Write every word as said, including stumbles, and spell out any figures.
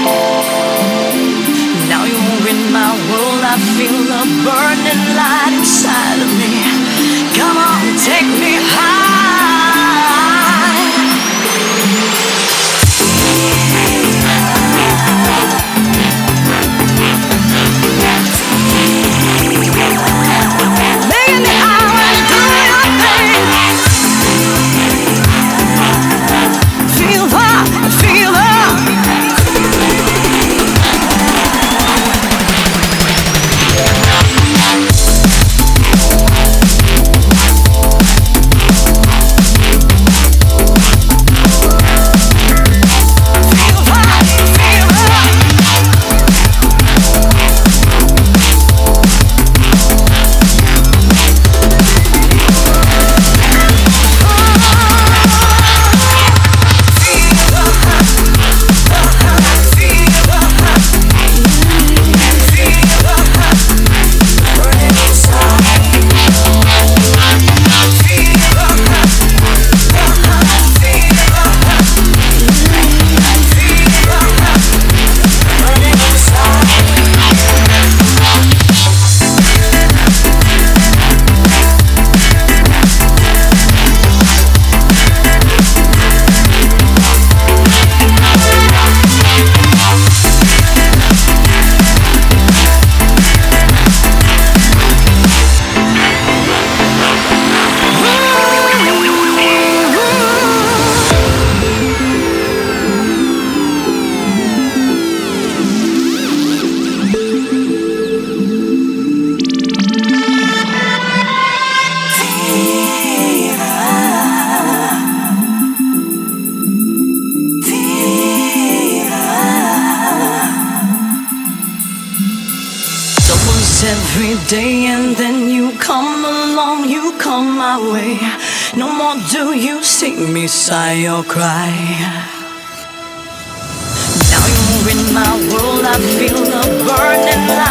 Now you're in my world, I feel a burning light inside of me. Come on, take me high. Making it high when you do your thing. Feel the, feel the. Every day and then you come along, you come my way. No more do you see me sigh or cry. Now you're in my world, I feel a burning light.